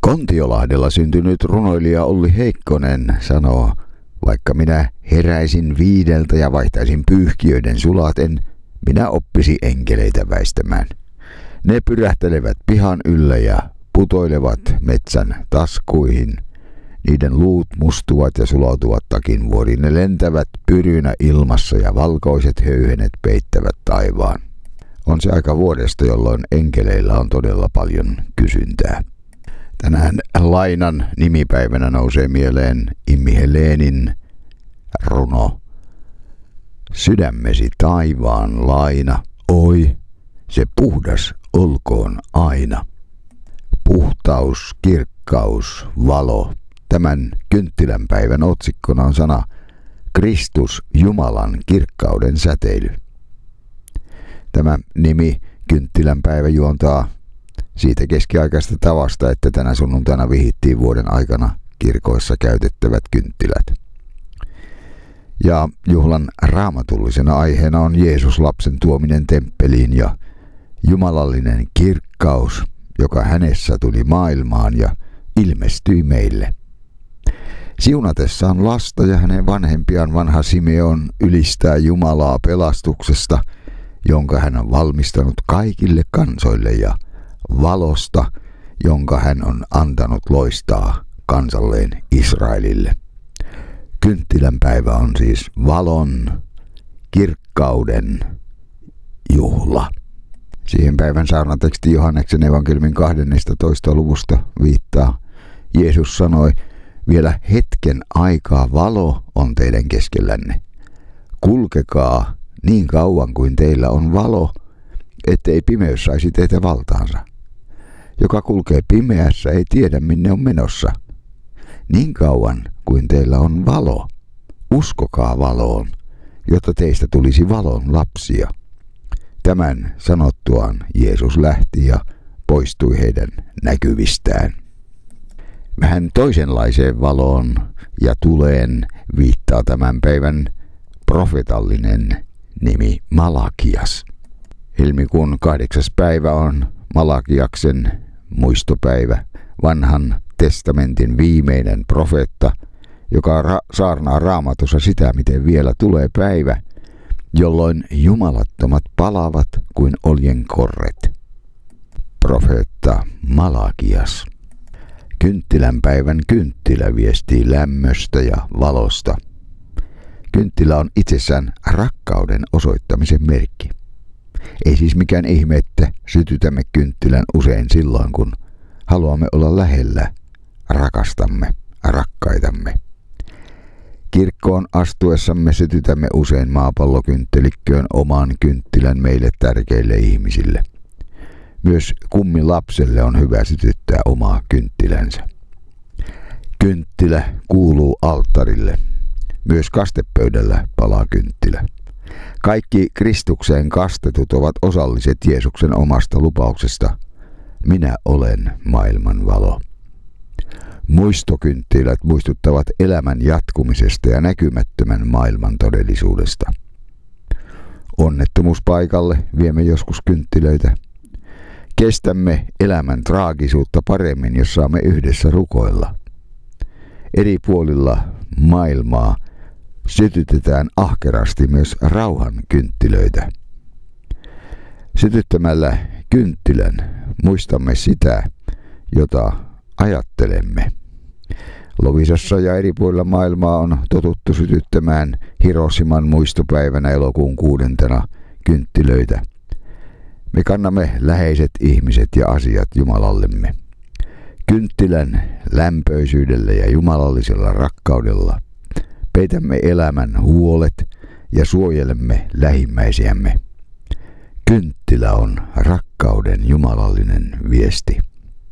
Kontiolahdella syntynyt runoilija Olli Heikkonen sanoo, vaikka minä heräisin 5 ja vaihtaisin pyyhkiöiden sulaten, minä oppisi enkeleitä väistämään. Ne pyrähtelevät pihan yllä ja putoilevat metsän taskuihin. Niiden luut mustuvat ja sulautuvat takinvuoriin. Ne lentävät pyrynä ilmassa ja valkoiset höyhenet peittävät taivaan. On se aika vuodesta, jolloin enkeleillä on todella paljon kysyntää. Tänään lainan nimipäivänä nousee mieleen Immi Helenin runo. Sydämesi taivaan laina, oi, se puhdas olkoon aina. Puhtaus, kirkkaus, valo. Tämän kynttilänpäivän otsikkona on sana Kristus Jumalan kirkkauden säteily. Tämä nimi kynttilänpäivä juontaa siitä keskiaikaista tavasta, että tänä sunnuntaina vihittiin vuoden aikana kirkoissa käytettävät kynttilät. Ja juhlan raamatullisena aiheena on Jeesus lapsen tuominen temppeliin ja jumalallinen kirkkaus, joka hänessä tuli maailmaan ja ilmestyi meille. Siunatessaan lasta ja hänen vanhempiaan vanha Simeon ylistää Jumalaa pelastuksesta, jonka hän on valmistanut kaikille kansoille, ja valosta, jonka hän on antanut loistaa kansalleen Israelille. Kynttilänpäivä on siis valon, kirkkauden juhla. Siihen päivän saunateksti Johanneksen evankeliumin 12. luvusta viittaa. Jeesus sanoi, vielä hetken aikaa valo on teidän keskellänne. Kulkekaa niin kauan kuin teillä on valo, ettei pimeys saisi teitä valtaansa. Joka kulkee pimeässä ei tiedä minne on menossa. Niin kauan kuin teillä on valo, uskokaa valoon, jotta teistä tulisi valon lapsia. Tämän sanottuaan Jeesus lähti ja poistui heidän näkyvistään. Vähän toisenlaiseen valoon ja tuleen viittaa tämän päivän profetallinen nimi Malakias. Helmikuun 8. päivä on Malakiaksen muistopäivä, vanhan testamentin viimeinen profeetta, joka saarnaa Raamatussa sitä, miten vielä tulee päivä, jolloin jumalattomat palavat kuin oljenkorret. Profeetta Malakias. Kynttilänpäivän kynttilä viestii lämmöstä ja valosta. Kynttilä on itsessään rakkauden osoittamisen merkki. Ei siis mikään ihme, että sytytämme kynttilän usein silloin, kun haluamme olla lähellä rakastamme, rakkaitamme. Kirkkoon astuessamme sytytämme usein maapallokynttelikköön oman kynttilän meille tärkeille ihmisille. Myös kummilapselle on hyvä sytyttää omaa kynttilänsä. Kynttilä kuuluu alttarille. Myös kastepöydällä palaa kynttilä. Kaikki Kristukseen kastetut ovat osalliset Jeesuksen omasta lupauksesta. Minä olen maailman valo. Muistokynttilät muistuttavat elämän jatkumisesta ja näkymättömän maailman todellisuudesta. Onnettomuuspaikalle viemme joskus kynttilöitä. Kestämme elämän traagisuutta paremmin, jos saamme yhdessä rukoilla. Eri puolilla maailmaa sytytetään ahkerasti myös rauhan kynttilöitä. Sytyttämällä kynttilän muistamme sitä, jota ajattelemme. Lovisassa ja eri puolilla maailmaa on totuttu sytyttämään Hiroshiman muistopäivänä elokuun 6. kynttilöitä. Me kannamme läheiset ihmiset ja asiat Jumalallemme. Kynttilän lämpöisyydellä ja jumalallisella rakkaudella peitämme elämän huolet ja suojelemme lähimmäisiämme. Kynttilä on rakkauden jumalallinen viesti.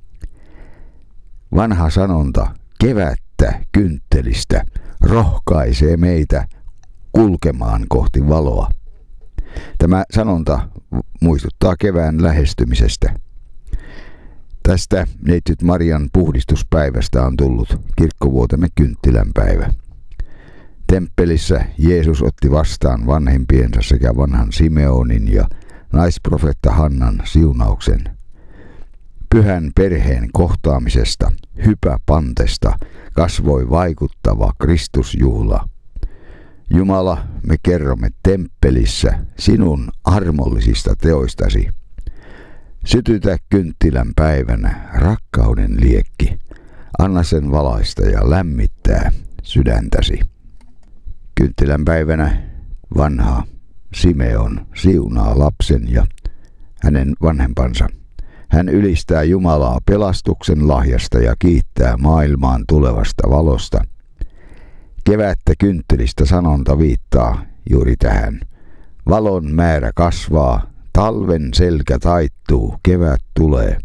Vanha sanonta kevättä kynttelistä rohkaisee meitä kulkemaan kohti valoa. Tämä sanonta muistuttaa kevään lähestymisestä. Tästä neitsyt Marian puhdistuspäivästä on tullut kirkkovuotemme kynttilänpäivä. Temppelissä Jeesus otti vastaan vanhempiensa sekä vanhan Simeonin ja naisprofetta Hannan siunauksen. Pyhän perheen kohtaamisesta hypäpantesta kasvoi vaikuttava Kristusjuhla. Jumala, me kerromme temppelissä sinun armollisista teoistasi. Sytytä kynttilän päivänä rakkauden liekki. Anna sen valaista ja lämmittää sydäntäsi. Kynttilän päivänä vanha Simeon siunaa lapsen ja hänen vanhempansa. Hän ylistää Jumalaa pelastuksen lahjasta ja kiittää maailmaan tulevasta valosta. Kevättä kynttilistä sanonta viittaa juuri tähän. Valon määrä kasvaa, talven selkä taittuu, kevät tulee.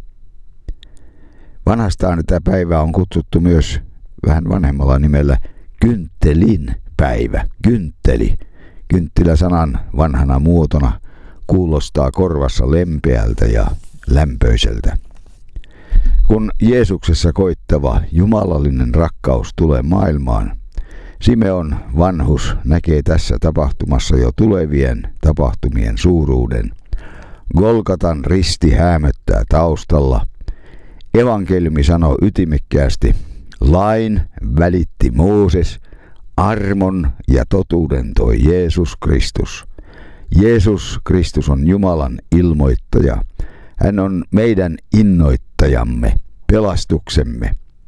Vanhastaan tätä päivää on kutsuttu myös vähän vanhemmalla nimellä kynttelin päivä. Kyntteli. Kynttilä-sanan vanhana muotona kuulostaa korvassa lempeältä ja lämpöiseltä. Kun Jeesuksessa koittava jumalallinen rakkaus tulee maailmaan, Simeon vanhus näkee tässä tapahtumassa jo tulevien tapahtumien suuruuden. Golgatan risti häämöttää taustalla. Evankeliumi sanoo ytimekkäästi, lain välitti Mooses, armon ja totuuden toi Jeesus Kristus. Jeesus Kristus on Jumalan ilmoittaja. Hän on meidän innoittajamme, pelastuksemme.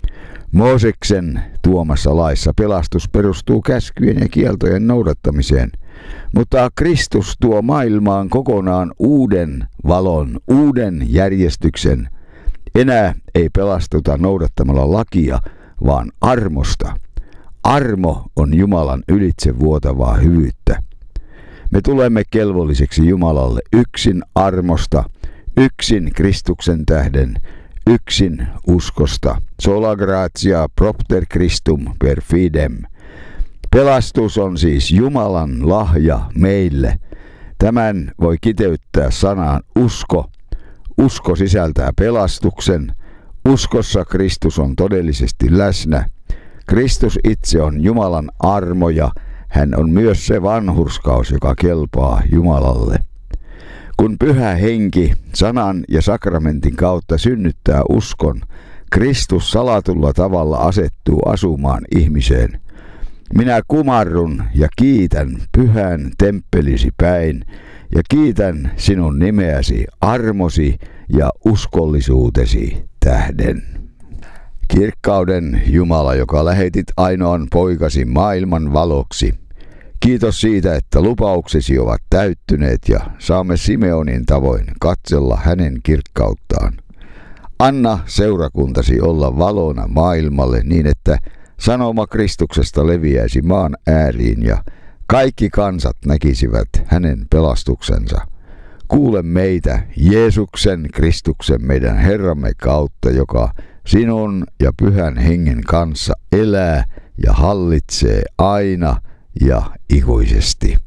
Mooseksen tuomassa laissa pelastus perustuu käskyjen ja kieltojen noudattamiseen, mutta Kristus tuo maailmaan kokonaan uuden valon, uuden järjestyksen. Enää ei pelastuta noudattamalla lakia, vaan armosta. Armo on Jumalan ylitse vuotavaa hyvyyttä. Me tulemme kelvolliseksi Jumalalle yksin armosta, yksin Kristuksen tähden, yksin uskosta. Sola gratia propter Christum per fidem. Pelastus on siis Jumalan lahja meille. Tämän voi kiteyttää sanaan usko. Usko sisältää pelastuksen. Uskossa Kristus on todellisesti läsnä. Kristus itse on Jumalan armo ja hän on myös se vanhurskaus, joka kelpaa Jumalalle. Kun Pyhä Henki sanan ja sakramentin kautta synnyttää uskon, Kristus salatulla tavalla asettuu asumaan ihmiseen. Minä kumarrun ja kiitän pyhän temppelisi päin ja kiitän sinun nimeäsi, armosi ja uskollisuutesi tähden. Kirkkauden Jumala, joka lähetit ainoan poikasi maailman valoksi. Kiitos siitä, että lupauksesi ovat täyttyneet ja saamme Simeonin tavoin katsella hänen kirkkauttaan. Anna seurakuntasi olla valona maailmalle niin, että sanoma Kristuksesta leviäisi maan ääriin ja kaikki kansat näkisivät hänen pelastuksensa. Kuule meitä Jeesuksen Kristuksen meidän Herramme kautta, joka sinun ja Pyhän Hengen kanssa elää ja hallitsee aina ja ikuisesti.